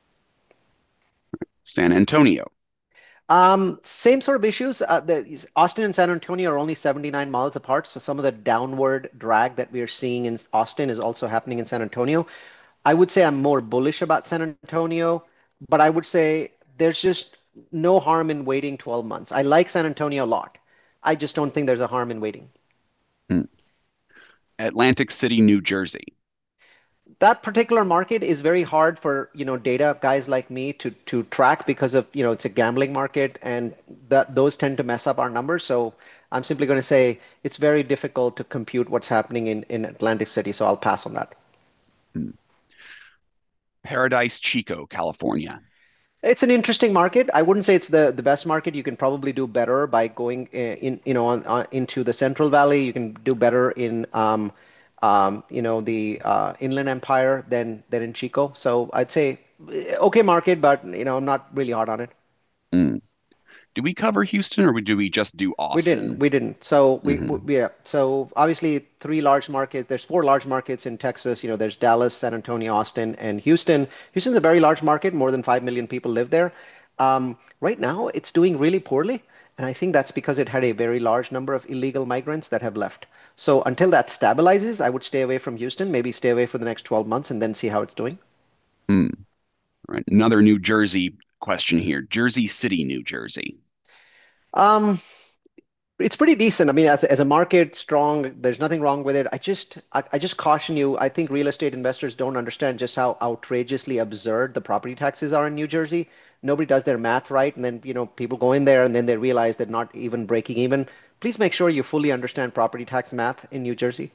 San Antonio. Um, same sort of issues. Uh, the, Austin and San Antonio are only seventy-nine miles apart, so some of the downward drag that we are seeing in Austin is also happening in San Antonio. I would say I'm more bullish about San Antonio, but I would say there's just no harm in waiting twelve months. I like San Antonio a lot. I just don't think there's a harm in waiting. Hmm. Atlantic City, New Jersey. That particular market is very hard for, you know, data guys like me to to track because of, you know, it's a gambling market and that those tend to mess up our numbers. So I'm simply going to say it's very difficult to compute what's happening in in Atlantic City. So I'll pass on that. Hmm. Paradise, Chico, California. It's an interesting market. I wouldn't say it's the the best market. You can probably do better by going uh, in, you know, on, on, into the Central Valley. You can do better in, um, um, you know, the uh, Inland Empire than than in Chico. So I'd say eh, okay market, but you know, I'm not really hard on it. Hmm. Do we cover Houston or do we just do We didn't. Austin? We didn't. So we, Hmm. we yeah. So obviously three large markets. There's four large markets in Texas. You know, there's Dallas, San Antonio, Austin, and Houston. Houston's a very large market. More than five million people live there. Um, right now, it's doing really poorly, and I think that's because it had a very large number of illegal migrants that have left. So until that stabilizes, I would stay away from Houston. Maybe stay away for the next twelve months and then see how it's doing. Hmm. All right. Another New Jersey question here. Jersey City, New Jersey. Um, It's pretty decent. I mean, as, as a market strong, there's nothing wrong with it. I just I, I just caution you. I think real estate investors don't understand just how outrageously absurd the property taxes are in New Jersey. Nobody does their math right, and then you know people go in there and then they realize they're not even breaking even. Please make sure you fully understand property tax math in New Jersey.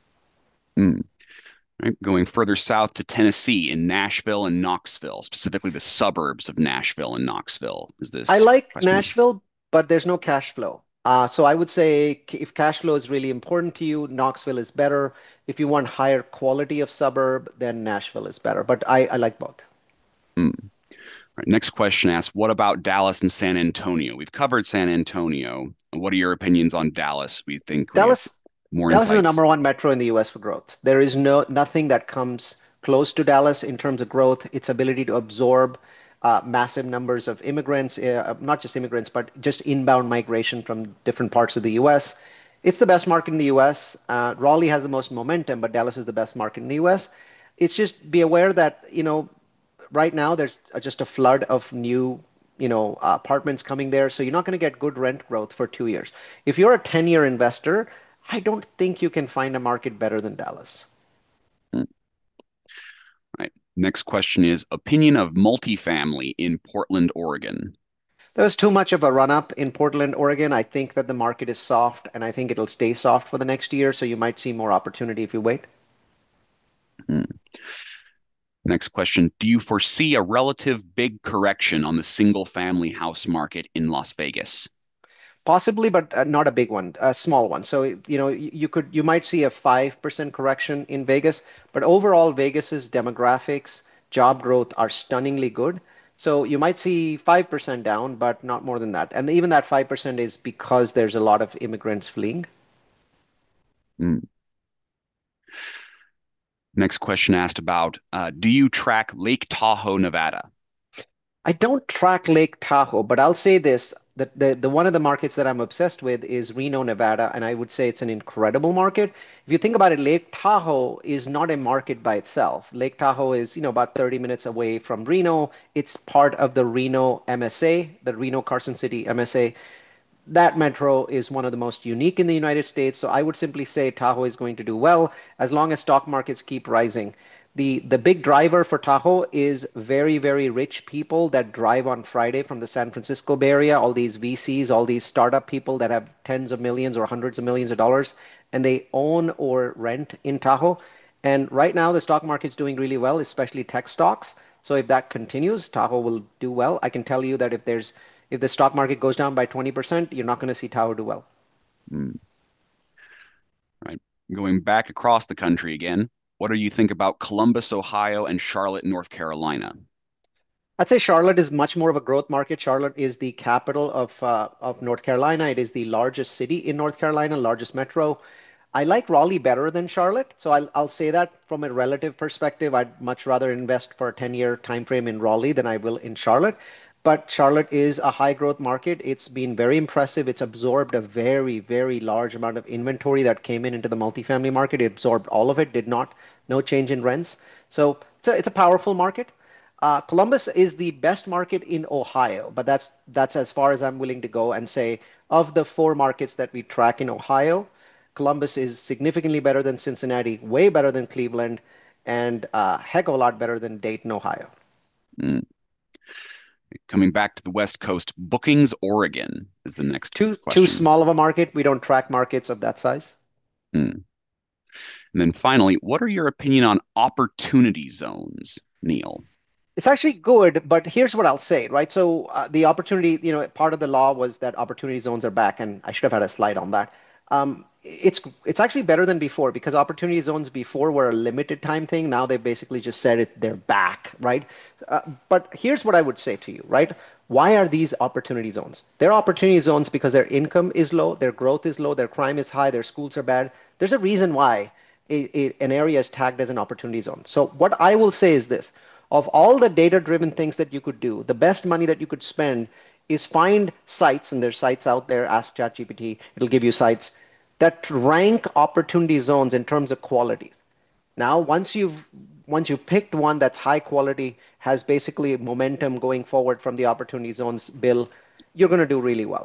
Hmm. Right? Going further south to Tennessee in Nashville and Knoxville, specifically the suburbs of Nashville and Knoxville, is I this like question? Nashville, but there's no cash flow. Uh, so I would say c- if cash flow is really important to you, Knoxville is better. If you want higher quality of suburb, then Nashville is better. But I, I like both. Hmm. Right, next question asks, what about Dallas and San Antonio? We've covered San Antonio. What are your opinions on Dallas? We think we have Dallas, more Dallas is the insights. number one metro in the U S for growth. There is no nothing that comes close to Dallas in terms of growth, its ability to absorb uh, massive numbers of immigrants, uh, not just immigrants, but just inbound migration from different parts of the U S. It's the best market in the U S. Uh, Raleigh has the most momentum, but Dallas is the best market in the U S. It's just be aware that, you know, right now there's just a flood of new, you know, uh, apartments coming there. So you're not going to get good rent growth for two years. If you're a ten-year investor, I don't think you can find a market better than Dallas. Hmm. Right. Next question is opinion of multifamily in Portland, Oregon. There was too much of a run-up in Portland, Oregon. I think that the market is soft, and I think it'll stay soft for the next year. So you might see more opportunity if you wait. Hmm. Next question, do you foresee a relative big correction on the single family house market in Las Vegas? Possibly, but uh, not a big one, a small one. So, you know, you, you could you might see a five percent correction in Vegas, but overall Vegas's demographics, job growth are stunningly good. So you might see five percent down, but not more than that. And even that five percent is because there's a lot of immigrants fleeing. Hmm. Next question asked about uh, do you track Lake Tahoe, Nevada? I don't track Lake Tahoe, but I'll say this, that the, the one of the markets that I'm obsessed with is Reno, Nevada, and I would say it's an incredible market. If you think about it, Lake Tahoe is not a market by itself. Lake Tahoe is, you know, about thirty minutes away from Reno. It's part of the Reno M S A, the Reno Carson City M S A. That metro is one of the most unique in the United States. So I would simply say Tahoe is going to do well as long as stock markets keep rising. The the big driver for Tahoe is very, very rich people that drive on Friday from the San Francisco Bay Area, all these V Cs, all these startup people that have tens of millions or hundreds of millions of dollars, and they own or rent in Tahoe. And right now the stock market's doing really well, especially tech stocks. So if that continues, Tahoe will do well. I can tell you that if there's if the stock market goes down by twenty percent, you're not going to see Tower do well. Hmm. Right. Going back across the country again, what do you think about Columbus, Ohio, and Charlotte, North Carolina? I'd say Charlotte is much more of a growth market. Charlotte is the capital of uh, of North Carolina. It is the largest city in North Carolina, largest metro. I like Raleigh better than Charlotte, so I'll I'll say that from a relative perspective, I'd much rather invest for a ten-year time frame in Raleigh than I will in Charlotte. But Charlotte is a high growth market. It's been very impressive. It's absorbed a very, very large amount of inventory that came in into the multifamily market. It absorbed all of it, did not, no change in rents. So it's a, it's a powerful market. Uh, Columbus is the best market in Ohio, but that's that's as far as I'm willing to go and say of the four markets that we track in Ohio, Columbus is significantly better than Cincinnati, way better than Cleveland, and a heck of a lot better than Dayton, Ohio. Hmm. Coming back to the West Coast, Bookings, Oregon is the next Too too question. small of a market. We don't track markets of that size. Hmm. And then finally, what are your opinion on opportunity zones, Neil? It's actually good, but here's what I'll say, right? So uh, the opportunity, you know, part of the law was that opportunity zones are back, and I should have had a slide on that. Um, it's it's actually better than before because opportunity zones before were a limited time thing. Now they've basically just said it, they're back, right? Uh, but here's what I would say to you, right? Why are these opportunity zones? They're opportunity zones because their income is low, their growth is low, their crime is high, their schools are bad. There's a reason why a, a, an area is tagged as an opportunity zone. So what I will say is this of all the data driven things that you could do, the best money that you could spend is find sites, and there's sites out there, ask ChatGPT, it'll give you sites that rank opportunity zones in terms of qualities. Now, once you've once you've picked one that's high quality, has basically momentum going forward from the opportunity zones bill, you're going to do really well.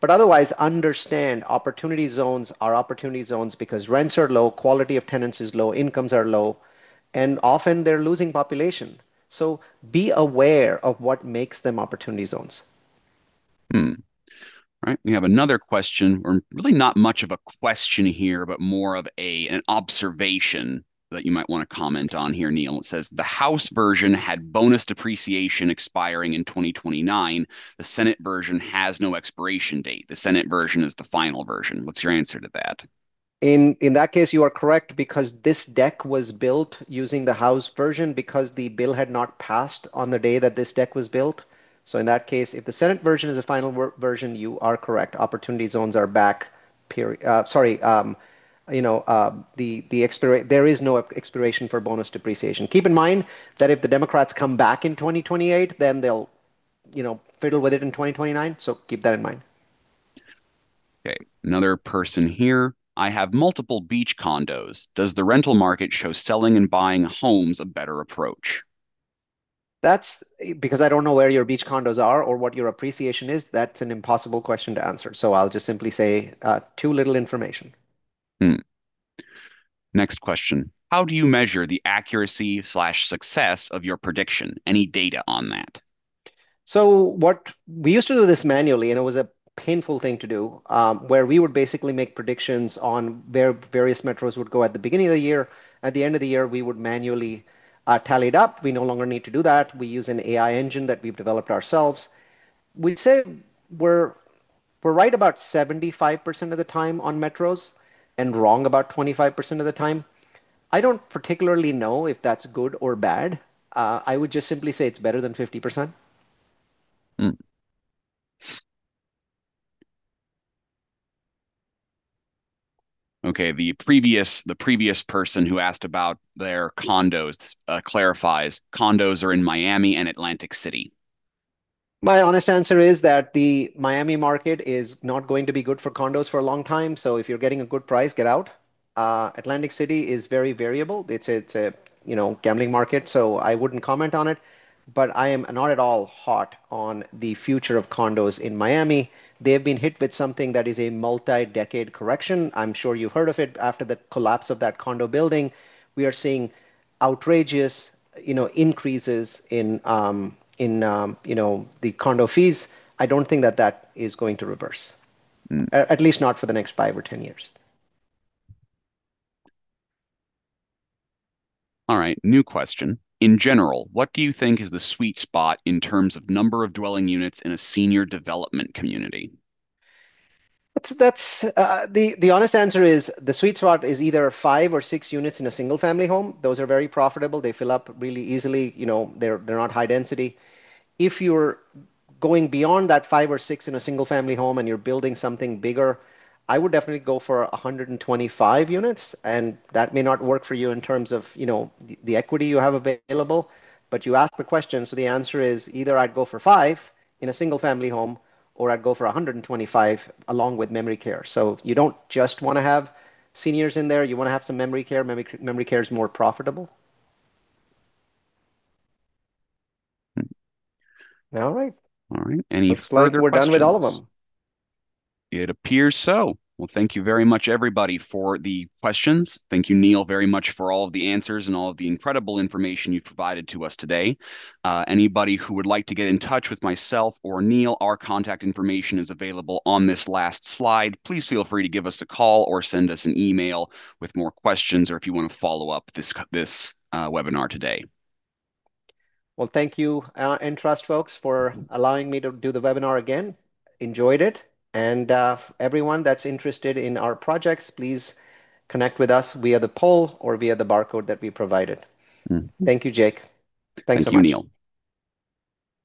But otherwise, understand opportunity zones are opportunity zones because rents are low, quality of tenants is low, incomes are low, and often they're losing population. So be aware of what makes them opportunity zones. Hmm. Right. We have another question, or really not much of a question here, but more of a an observation that you might want to comment on here, Neil. It says the House version had bonus depreciation expiring in twenty twenty-nine. The Senate version has no expiration date. The Senate version is the final version. What's your answer to that? In in that case, you are correct because this deck was built using the House version because the bill had not passed on the day that this deck was built. So in that case, if the Senate version is the final ver version, you are correct. Opportunity zones are back. Period. Uh, sorry. Um, you know, uh, the the expira there is no expiration for bonus depreciation. Keep in mind that if the Democrats come back in twenty twenty-eight, then they'll, you know, fiddle with it in twenty twenty-nine. So keep that in mind. Okay, another person here. I have multiple beach condos. Does the rental market show selling and buying homes a better approach? That's because I don't know where your beach condos are or what your appreciation is. That's an impossible question to answer. So I'll just simply say uh, too little information. Hmm. Next question. How do you measure the accuracy slash success of your prediction? Any data on that? So what we used to do this manually, and it was a painful thing to do, um, where we would basically make predictions on where various metros would go at the beginning of the year. At the end of the year, we would manually uh, tally it up. We no longer need to do that. We use an A I engine that we've developed ourselves. We'd say we're we're right about seventy-five percent of the time on metros and wrong about twenty-five percent of the time. I don't particularly know if that's good or bad. Uh, I would just simply say it's better than fifty percent. Hmm. Okay, the previous the previous person who asked about their condos uh, clarifies condos are in Miami and Atlantic City. My honest answer is that the Miami market is not going to be good for condos for a long time. So if you're getting a good price, get out. Uh, Atlantic City is very variable. It's a, it's a, you know, gambling market, so I wouldn't comment on it. But I am not at all hot on the future of condos in Miami. They have been hit with something that is a multi-decade correction. I'm sure you've heard of it after the collapse of that condo building. We are seeing outrageous, you know, increases in um, in um, you know the condo fees. I don't think that that is going to reverse, Hmm. a- at least not for the next five or ten years. All right, new question. In general, what do you think is the sweet spot in terms of number of dwelling units in a senior development community? That's that's uh, the the honest answer is the sweet spot is either five or six units in a single family home. Those are very profitable. They fill up really easily. You know, they're they're not high density. If you're going beyond that five or six in a single family home and you're building something bigger, I would definitely go for one hundred twenty-five units. And that may not work for you in terms of, you know, the, the equity you have available. But you asked the question, so the answer is either I'd go for five in a single family home or I'd go for one hundred twenty-five along with memory care. So you don't just want to have seniors in there. You want to have some memory care. Memory, memory care is more profitable. All right. All right, any Looks like further we're done with all of questions? them. It appears so. Well, thank you very much, everybody, for the questions. Thank you, Neil, very much for all of the answers and all of the incredible information you've provided to us today. Uh, anybody who would like to get in touch with myself or Neil, our contact information is available on this last slide. Please feel free to give us a call or send us an email with more questions, or if you want to follow up this this uh, webinar today. Well, thank you, uh, Entrust folks, for allowing me to do the webinar again. Enjoyed it. And uh, everyone that's interested in our projects, please connect with us via the poll or via the barcode that we provided. Mm. Thank you, Jake. Thanks so Thank you, much. Neil.